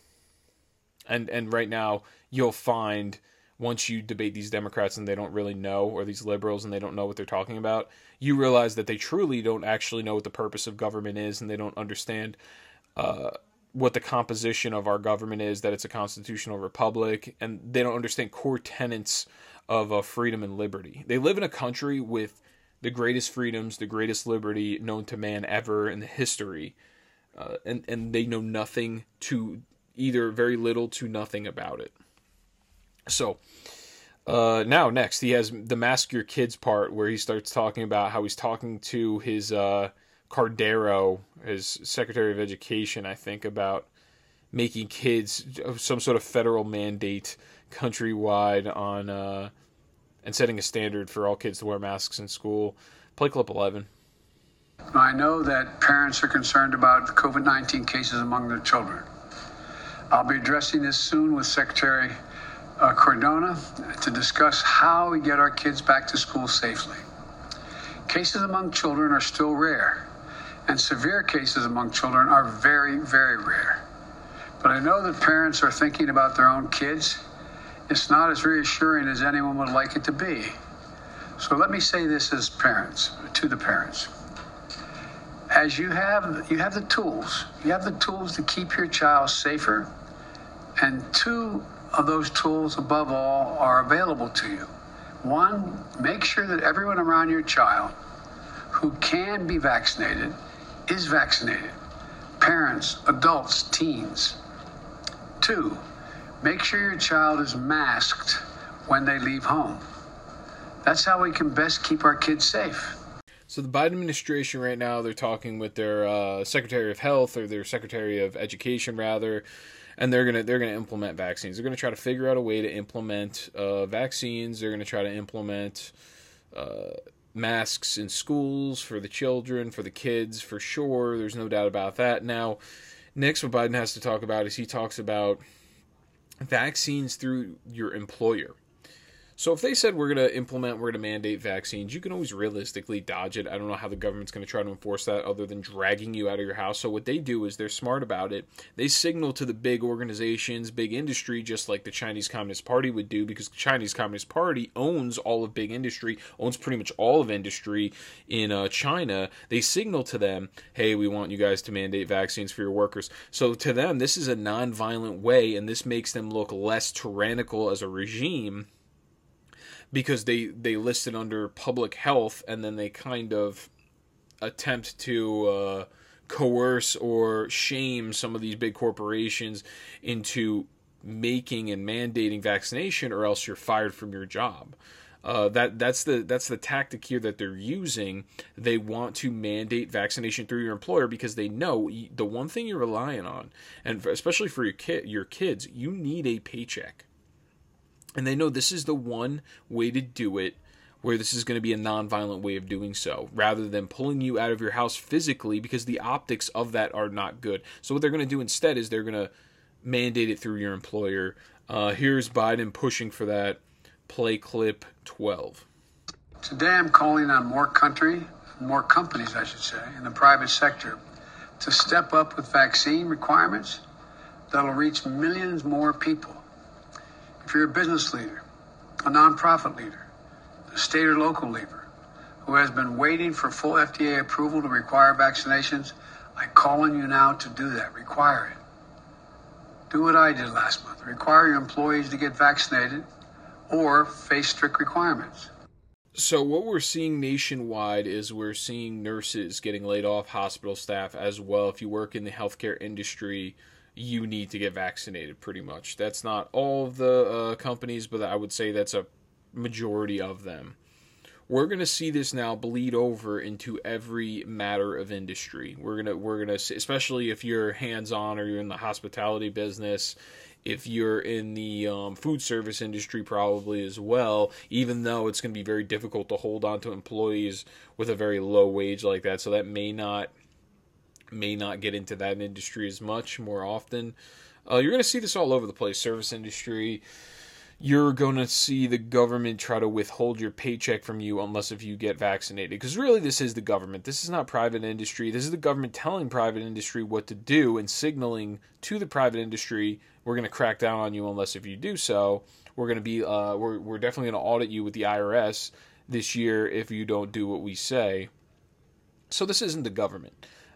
And and right now, you'll find once you debate these Democrats and they don't really know, or these liberals and they don't know what they're talking about, you realize that they truly don't actually know what the purpose of government is, and they don't understand uh, what the composition of our government is, that it's a constitutional republic, and they don't understand core tenets of uh, freedom and liberty. They live in a country with the greatest freedoms, the greatest liberty known to man ever in the history, uh, and, and they know nothing to, either very little to nothing about it. So, uh, now next, he has the Mask Your Kids part, where he starts talking about how he's talking to his, uh, Cardero, his Secretary of Education, I think, about making kids some sort of federal mandate countrywide on uh, and setting a standard for all kids to wear masks in school. Play clip eleven. I know that parents are concerned about the COVID nineteen cases among their children. I'll be addressing this soon with Secretary uh, Cardona to discuss how we get our kids back to school safely. Cases among children are still rare, and severe cases among children are very, very rare. But I know that parents are thinking about their own kids. It's not as reassuring as anyone would like it to be. So let me say this as parents, to the parents. As you have, you have the tools. You have the tools to keep your child safer, and two of those tools, above all, are available to you. One, make sure that everyone around your child who can be vaccinated is vaccinated. Parents, adults, teens. Two, make sure your child is masked when they leave home. That's how we can best keep our kids safe. So the Biden administration right now, they're talking with their uh, Secretary of Health, or their Secretary of Education rather, and they're gonna they're gonna implement vaccines. They're gonna try to figure out a way to implement uh, vaccines. They're gonna try to implement uh, masks in schools for the children, for the kids, for sure. There's no doubt about that. Now, next, what Biden has to talk about is he talks about vaccines through your employer. So if they said we're going to implement, we're going to mandate vaccines, you can always realistically dodge it. I don't know how the government's going to try to enforce that other than dragging you out of your house. So what they do is they're smart about it. They signal to the big organizations, big industry, just like the Chinese Communist Party would do, because the Chinese Communist Party owns all of big industry, owns pretty much all of industry in uh, China. They signal to them, hey, we want you guys to mandate vaccines for your workers. So to them, this is a non-violent way, and this makes them look less tyrannical as a regime, because they, they list it under public health, and then they kind of attempt to uh, coerce or shame some of these big corporations into making and mandating vaccination, or else you're fired from your job. Uh, that that's the that's the tactic here that they're using. They want to mandate vaccination through your employer because they know the one thing you're relying on, and especially for your kid, your kids, you need a paycheck. And they know this is the one way to do it, where this is going to be a non-violent way of doing so, rather than pulling you out of your house physically, because the optics of that are not good. So what they're going to do instead is they're going to mandate it through your employer. Uh, here's Biden pushing for that. Play clip twelve. Today I'm calling on more country, more companies, I should say, in the private sector to step up with vaccine requirements that'll reach millions more people. If you're a business leader, a nonprofit leader, a state or local leader who has been waiting for full F D A approval to require vaccinations, I call on you now to do that. Require it. Do what I did last month. Require your employees to get vaccinated or face strict requirements. So what we're seeing nationwide is we're seeing nurses getting laid off, hospital staff as well. If you work in the healthcare industry, you need to get vaccinated, pretty much. That's not all of the uh, companies, but I would say that's a majority of them. We're going to see this now bleed over into every matter of industry. We're going to, we're going to, especially if you're hands-on or you're in the hospitality business, if you're in the um, food service industry probably as well, even though it's going to be very difficult to hold on to employees with a very low wage like that. So that may not may not get into that industry as much more often. Uh, you're going to see this all over the place. Service industry, you're going to see the government try to withhold your paycheck from you unless if you get vaccinated. Because really this is the government. This is not private industry. This is the government telling private industry what to do and signaling to the private industry, we're going to crack down on you unless if you do so. We're going to be, uh, we're, we're definitely going to audit you with the I R S this year if you don't do what we say. So this isn't the government.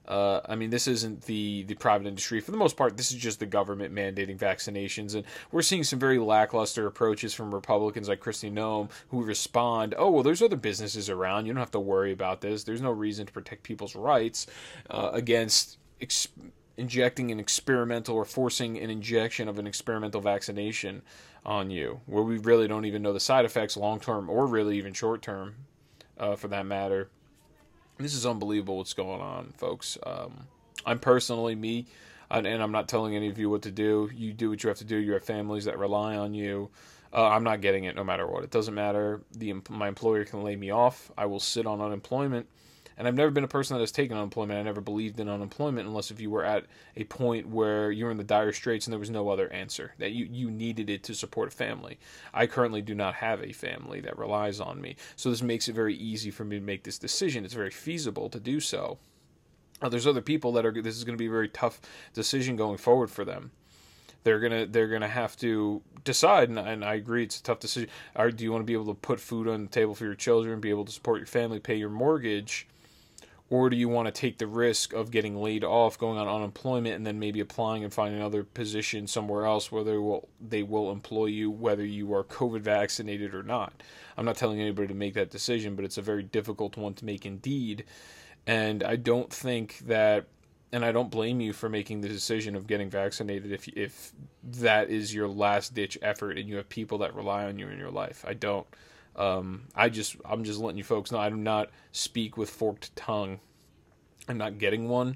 Uh, I mean, this isn't the, the private industry. For the most part, this is just the government mandating vaccinations. And we're seeing some very lackluster approaches from Republicans like Kristi Noem who respond, oh, well, there's other businesses around. You don't have to worry about this. There's no reason to protect people's rights uh, against ex- injecting an experimental or forcing an injection of an experimental vaccination on you, where we really don't even know the side effects long-term or really even short-term uh, for that matter. This is unbelievable what's going on, folks. Um, I'm personally me, and, and I'm not telling any of you what to do. You do what you have to do. You have families that rely on you. Uh, I'm not getting it no matter what. It doesn't matter. The my employer can lay me off. I will sit on unemployment. And I've never been a person that has taken unemployment. I never believed in unemployment unless if you were at a point where you were in the dire straits and there was no other answer, that you, you needed it to support a family. I currently do not have a family that relies on me. So this makes it very easy for me to make this decision. It's very feasible to do so. Now, there's other people that are, this is going to be a very tough decision going forward for them. They're gonna they're gonna have to decide, and, and I agree it's a tough decision. Or do you want to be able to put food on the table for your children, be able to support your family, pay your mortgage? Or do you want to take the risk of getting laid off, going on unemployment, and then maybe applying and finding another position somewhere else where they will they will employ you whether you are COVID vaccinated or not? I'm not telling anybody to make that decision, but it's a very difficult one to make indeed. And I don't think that, and I don't blame you for making the decision of getting vaccinated if if that is your last ditch effort and you have people that rely on you in your life. I don't. Um, I just, I'm just letting you folks know I do not speak with forked tongue. I'm not getting one.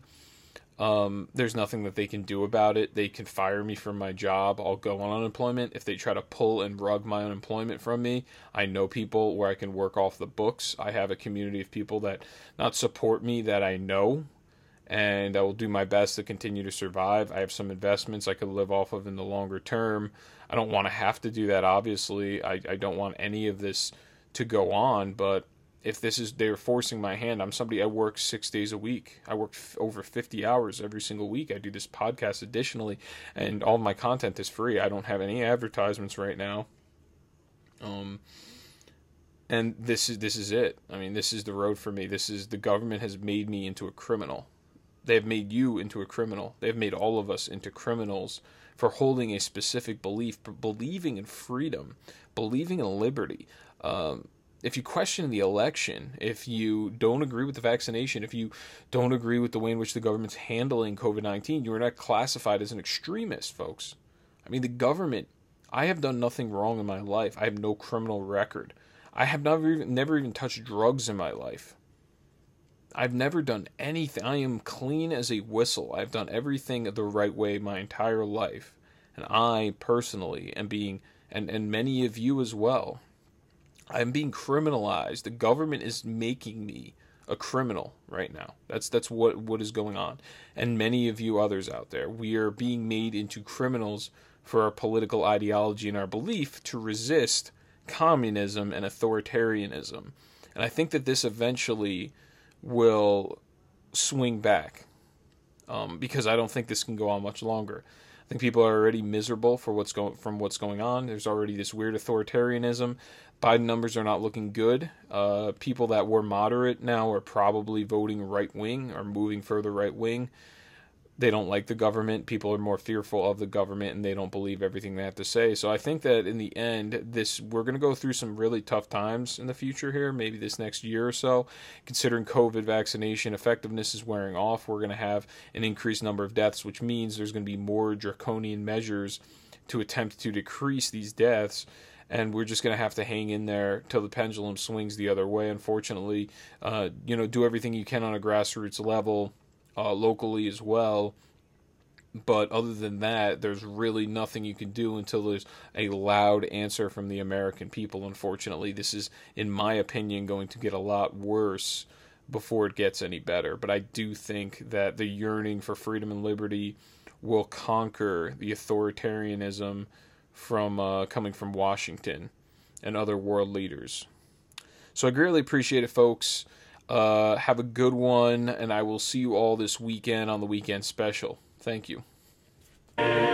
Um, there's nothing that they can do about it. They can fire me from my job. I'll go on unemployment. If they try to pull and rug my unemployment from me, I know people where I can work off the books. I have a community of people that not support me that I know, and I will do my best to continue to survive. I have some investments I could live off of in the longer term. I don't want to have to do that, obviously. I, I don't want any of this to go on, but if this is, they're forcing my hand, I'm somebody, I work six days a week. I work f- over fifty hours every single week. I do this podcast additionally, and all of my content is free. I don't have any advertisements right now. Um, and this is, this is it. I mean, this is the road for me. This is, the government has made me into a criminal. They have made you into a criminal. They have made all of us into criminals for holding a specific belief, believing in freedom, believing in liberty. Um, if you question the election, if you don't agree with the vaccination, if you don't agree with the way in which the government's handling COVID nineteen, you are not classified as an extremist, folks. I mean, the government, I have done nothing wrong in my life. I have no criminal record. I have never even, never even touched drugs in my life. I've never done anything. I am clean as a whistle. I've done everything the right way my entire life. And I personally am being, and, and many of you as well, I'm being criminalized. The government is making me a criminal right now. That's that's what, what is going on. And many of you others out there, we are being made into criminals for our political ideology and our belief to resist communism and authoritarianism. And I think that this eventually will swing back um, because I don't think this can go on much longer. I think people are already miserable for what's going from what's going on. There's already this weird authoritarianism. Biden numbers are not looking good. Uh, people that were moderate now are probably voting right wing or moving further right wing. They don't like the government. People are more fearful of the government, and they don't believe everything they have to say. So I think that in the end, this we're going to go through some really tough times in the future here, maybe this next year or so. Considering COVID vaccination effectiveness is wearing off, we're going to have an increased number of deaths, which means there's going to be more draconian measures to attempt to decrease these deaths. And we're just going to have to hang in there till the pendulum swings the other way, unfortunately. Uh, you know, do everything you can on a grassroots level, Uh, locally as well, but other than that, there's really nothing you can do until there's a loud answer from the American people. Unfortunately, this is, in my opinion, going to get a lot worse before it gets any better. But I do think that the yearning for freedom and liberty will conquer the authoritarianism from uh, coming from Washington and other world leaders. So I greatly appreciate it, folks. Uh, have a good one, and I will see you all this weekend on the weekend special. Thank you.